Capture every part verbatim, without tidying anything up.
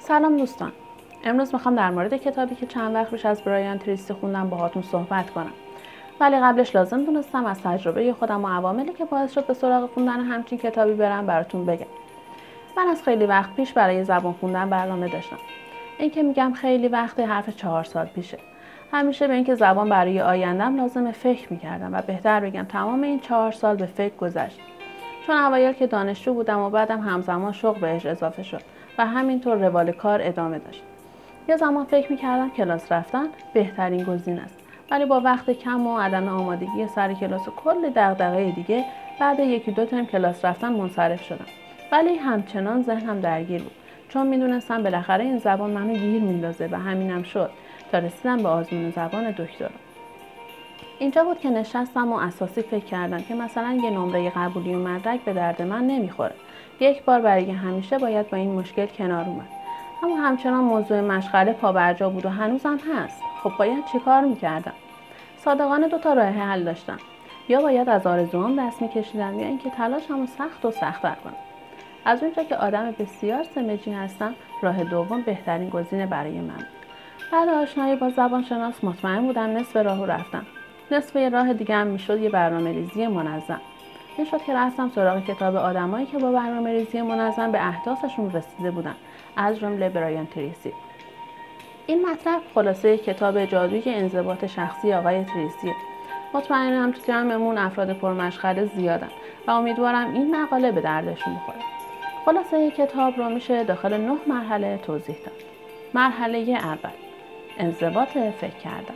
سلام دوستان. امروز میخوام در مورد کتابی که چند وقت پیش از برایان تریسی خوندم باهاتون صحبت کنم. ولی قبلش لازم دونستم از تجربه خودم و عواملی که باعث شد به سراغ خوندن همچین کتابی برم براتون بگم. من از خیلی وقت پیش برای زبان خوندن برنامه داشتم. این که میگم خیلی وقت حرف چهار سال پیشه. همیشه به اینکه زبان برای آیندم لازمه فکر میکردم و بهتر بگم تمام این چهار سال به فکر گذشت. چون اوایل که دانشجو بودم و بعدم همزمان شغل بهش اضافه شد و همینطور روال کار ادامه داشت. یه زمان فکر میکردم کلاس رفتن بهترین گزینه است، ولی با وقت کم و عدم آمادگی سر کلاس و کلی دغدغه دیگه بعد یکی دو ترم کلاس رفتن منصرف شدم. ولی همچنان ذهنم درگیر بود، چون میدونستم بالاخره این زبان منو گیر میندازه و همینم شد تا رسیدم به آزمون زبان دکترا. اینجا بود که نشستم و اساسی فکر کردم که مثلا یه نمره قبولی و مدرک به درد من نمیخوره. یک بار برای همیشه باید با این مشکل کنار اومد. اما همچنان موضوع مشغله پابرجا بود و هنوزم هست. خب باید چیکار میکردم؟ صادقانه دو تا راه حل داشتم. یا باید از آرزوام دست میکشیدم یا اینکه تلاشمو سخت و سخت‌تر کنم. از اونجا که آدم بسیار سمجی هستم، راه دوم بهترین گزینه برای من بود. بعد آشنایی با زبانشناس مطمئن بودم نصف راهو رفتم. نصف یه راه دیگه هم میشد یه برنامه‌ریزی منظم. این شد که رفتم سراغ کتاب آدمایی که با برنامه‌ریزی منظم به اهدافشون رسیده بودن، از جمله برایان تریسی. این مطلب خلاصه کتاب جادوی انضباط شخصی آقای تریسیه. مطمئنم تو جمعمون افراد پرمشغله زیادن و امیدوارم این مقاله به دردشون بخوره. خلاصه کتاب رو میشه داخل نه مرحله توضیح داد. مرحله اول، انضباط فکر کردن.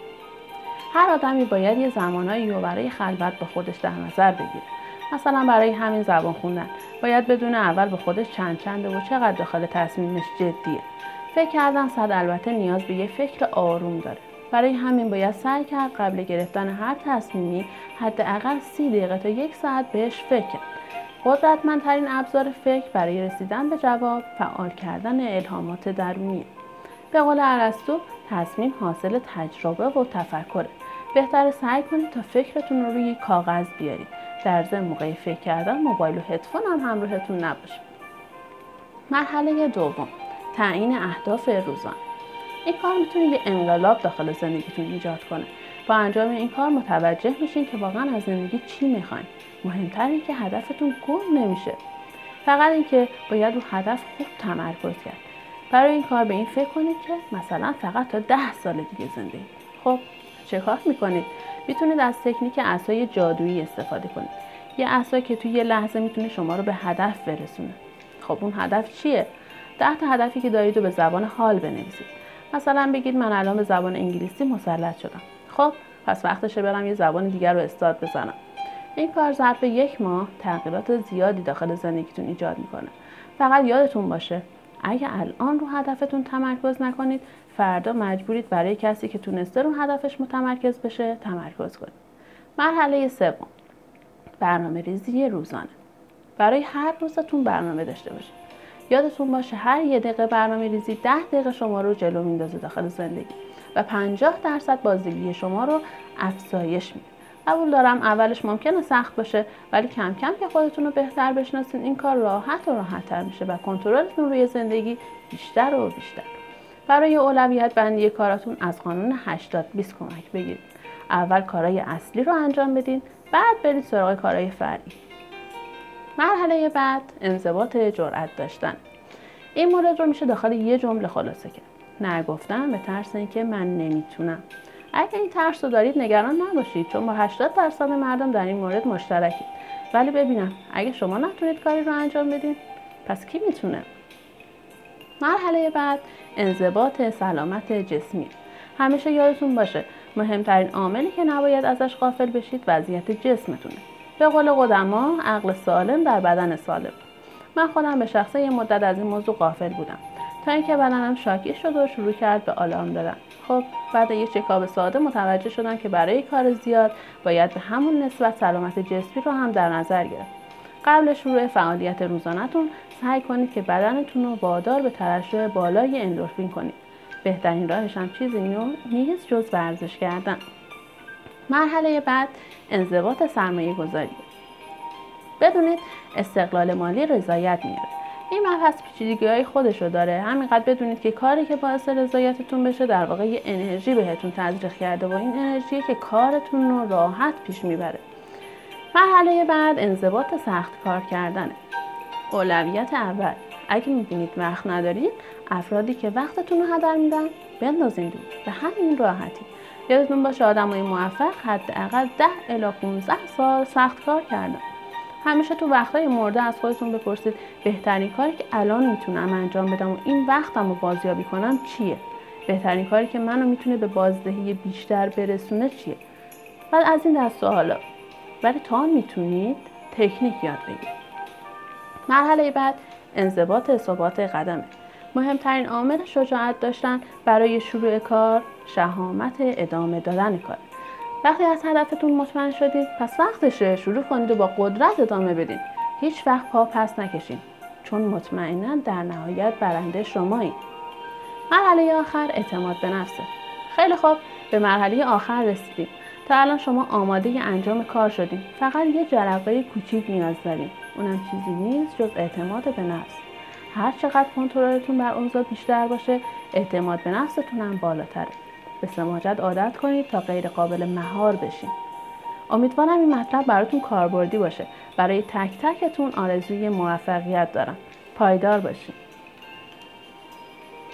هر آدمی باید یه زمانایی رو برای خلوت با خودش در نظر بگیره. مثلا برای همین زبان خوندن باید بدونه اول به خودش چند چنده و چقدر داخل تصمیمش جدیه. فکر کردن صد البته نیاز به یه فکر آروم داره. برای همین باید سعی کرد قبل گرفتن هر تصمیمی حداقل سی دقیقه تا یک ساعت بهش فکر کرد. قدرتمندترین ابزار فکر برای رسیدن به جواب فعال کردن الهامات درونیه. به قول ارسطو تصمیم حاصل تجربه و تفکره. بهتره سعی کنید تا فکرتون رو روی کاغذ بیارید. در ضمن موقع فکر کردن موبایل و هدفون هم همراهتون نباشه. مرحله دوم، تعیین اهداف روزانه. این کار میتونه یه انقلاب داخل زندگیتون ایجاد کنه. با انجام این کار متوجه میشین که واقعا از زندگی چی میخواین. مهمتر این که هدفتون گم نمیشه. فقط این که باید رو هدف خوب تمرکز کرد. برای این کار به این فکر کنید که مثلا فقط تا ده سال دیگه زنده اید. خب چه کار میکنید؟ میتونید از تکنیک عصای جادویی استفاده کنید. یه عصا که توی یه لحظه میتونه شما رو به هدف برسونه. خب اون هدف چیه؟ ده تا هدفی که دارید رو به زبان حال بنویسید. مثلا بگید من الان به زبان انگلیسی مسلط شدم. خب پس وقتشه برم یه زبان دیگر رو استاد بزنم. این کار ظرف یک ماه تغییرات زیادی داخل زندگیتون ایجاد میکنه. فقط یادتون باشه اگه الان رو هدفتون تمرکز نکنید، فردا مجبورید برای کسی که تونسته رو هدفش متمرکز بشه تمرکز کنید. مرحله سوم، برنامه ریزی روزانه. برای هر روزتون برنامه داشته باشید. یادتون باشه هر یه دقیقه برنامه ریزی ده دقیقه شما رو جلو میندازه داخل زندگی و پنجاه درصد بازدهی شما رو افزایش میده. قبول دارم اولش ممکنه سخت باشه، ولی کم کم که خودتون رو بهتر بشناسین این کار راحت و راحت تر میشه و کنترلتون روی زندگی بیشتر و بیشتر. برای اولویت بندی کاراتون از قانون هشتاد بیست کمک بگیرید. اول کارهای اصلی رو انجام بدین، بعد برید سراغ کارهای فرعی. مرحله بعد، انضباط جرأت داشتن. این مورد رو میشه داخل یه جمله خلاصه کرد. نگفتن به ترس اینکه من نمیتونم. اگه این ترس رو دارید نگران نباشید، چون با هشتاد درصد مردم در این مورد مشترکید. ولی ببینم اگه شما نتونید کاری رو انجام بدین، پس کی میتونه؟ مرحله بعد، انضباط سلامت جسمی. همیشه یادتون باشه مهمترین عاملی که نباید ازش غافل بشید وضعیت جسمتونه. به قول قدما عقل سالم در بدن سالم. من خودم به شخصه یه مدت از این موضوع غافل بودم تا اینکه بدنم شاکی شد و شروع کرد به آلارم دادن. خب بعد یه چکاپ ساده متوجه شدم که برای کار زیاد باید به همون نسبت سلامت جسمی رو هم در نظر گرفت. قبل شروع فعالیت روزانه‌تون سعی کنید که بدنتون رو وادار به ترشح بالای اندورفین کنید. بهترین راهش هم چیزی نیست جز ورزش کردن. مرحله بعد، انضباط سرمایه گذاری. بدونید استقلال مالی رضایت میاره. این مبحث پیچیدگی‌های خودشو داره. همینقدر بدونید که کاری که باعث رضایتتون بشه در واقع یه انرژی بهتون تزریق کرده و این انرژیه که کارتون رو راحت پیش میبره. مرحله بعد انضباط سخت کار کردنه. اولویت اول، اگه میبینید وقت ندارید، افرادی که وقتتون رو هدر میدن بندازین دور. به همین راحتی. یادتون باشه آدمای موفق حداقل ده الی پانزده سال سخت کار کردن. همیشه تو وقتای مرده از خودتون بپرسید بهترین کاری که الان میتونم انجام بدم و این وقتم رو بازیابی کنم چیه؟ بهترین کاری که منو میتونه به بازدهی بیشتر برسونه چیه؟ بعد از این دست سوالا. ولی تا میتونید تکنیک یاد بگیرید. مرحله بعد انضباط ثبات قدمه. مهمترین عامل شجاعت داشتن برای شروع کار شهامت ادامه دادن کار. وقتی از هدفتون مطمئن شدید پس وقتشه شروع کنید و با قدرت ادامه بدین. هیچ وقت پا پس نکشین چون مطمئنا در نهایت برنده شمایید. مرحله آخر اعتماد به نفسه. خیلی خوب، به مرحله آخر رسیدید. تا الان شما آماده انجام کار شدید. فقط یه جرقه کوچیک نیاز دارید. اونم چیزی نیست جز اعتماد به نفس. هر چقدر کنترلتون بر اوضاع بیشتر باشه، اعتماد به نفستون هم بالاتره. به سماجت عادت کنید تا غیر قابل مهار بشین. امیدوارم این مطلب براتون کاربردی باشه. برای تک تکتون آرزوی موفقیت دارم. پایدار باشید.